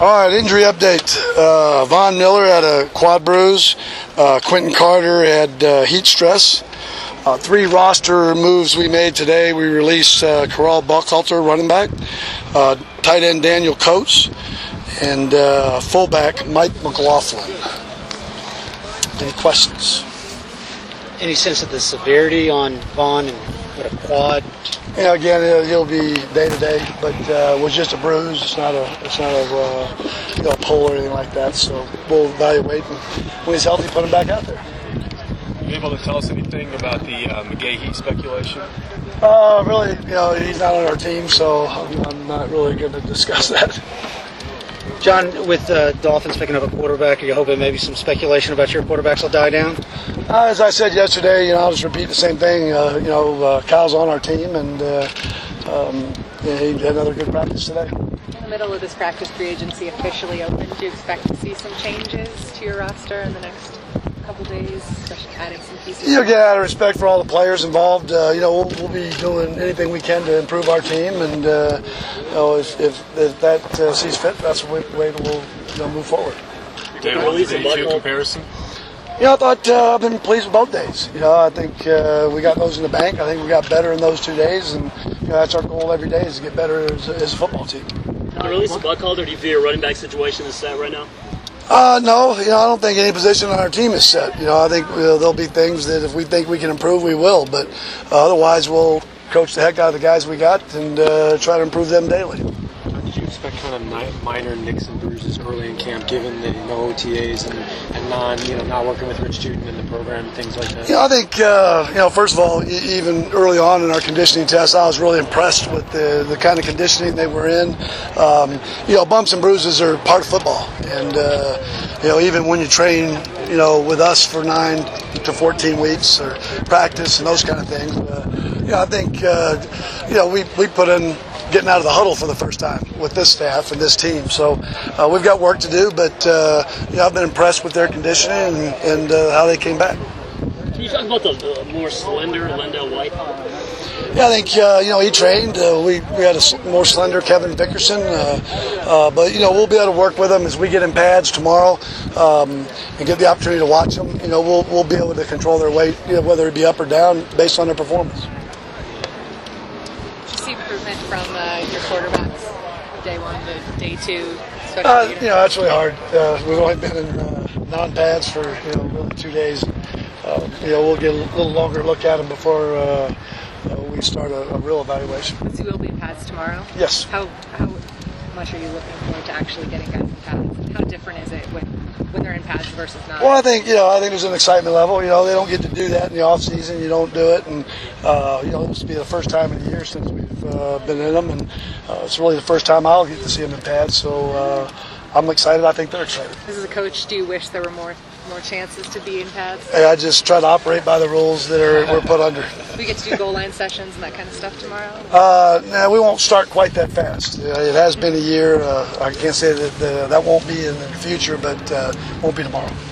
All right, injury update. Von Miller had a quad bruise. Quentin Carter had heat stress. 3 roster moves we made today. We released Corral Buckhalter, running back, tight end Daniel Coates, and fullback Mike McLaughlin. Any questions? Any sense of the severity on Von and what a quad? You know, again, he'll be day to day, but it was just a bruise. It's not a pull or anything like that. So we'll evaluate, and when he's healthy, put him back out there. Are you able to tell us anything about the McGahee speculation? Really, he's not on our team, so I'm not really going to discuss that. John, with Dolphins picking up a quarterback, are you hoping maybe some speculation about your quarterbacks will die down? As I said yesterday, I'll just repeat the same thing. Kyle's on our team, and he had another good practice today. In the middle of this practice, free agency officially open. Do you expect to see some changes to your roster in the next couple days, especially adding some pieces? Again, out of respect for all the players involved, we'll be doing anything we can to improve our team, and if that sees fit, that's the way we'll move forward. Day 1 to day 2 comparison? I thought I've been pleased with both days. I think we got those in the bank. I think we got better in those 2 days, and that's our goal every day is to get better as a football team. The release of Buckhalter, do you feel your running back situation is set right now? No, I don't think any position on our team is set. I think there'll be things that if we think we can improve, we will. But otherwise, we'll coach the heck out of the guys we got and try to improve them daily. Did you expect kind of minor nicks and bruises early in camp, given the no OTAs and not working with Rich Tuten in the program and things like that? I think first of all, even early on in our conditioning test, I was really impressed with the kind of conditioning they were in. Bumps and bruises are part of football, and even when you train, with us for 9 to 14 weeks or practice and those kind of things, I think we put in getting out of the huddle for the first time with this staff and this team. So we've got work to do, but I've been impressed with their conditioning and how they came back. Can you talk about the more slender Lendell White? Yeah, I think he trained. We had a more slender Kevin Vickerson, but we'll be able to work with them as we get in pads tomorrow and get the opportunity to watch them. We'll be able to control their weight, whether it be up or down, based on their performance. Improvement from your quarterbacks, day 1 to day 2? That's really hard. We've only been in non-pads for really 2 days. We'll get a little longer look at them before we start a real evaluation. So you will be in pads tomorrow? Yes. How much are you looking forward to actually getting guys in pads? How different is it when they're in pads versus not? Well, I think there's an excitement level. They don't get to do that in the off season. You don't do it, and this will be the first time in a year since we've been in them, and it's really the first time I'll get to see them in pads. So I'm excited. I think they're excited. As a coach, do you wish there were more chances to be in pads? Hey, I just try to operate by the rules that we're put under. We get to do goal line sessions and that kind of stuff tomorrow? No, we won't start quite that fast. It has been a year. I can't say that that won't be in the future, but won't be tomorrow.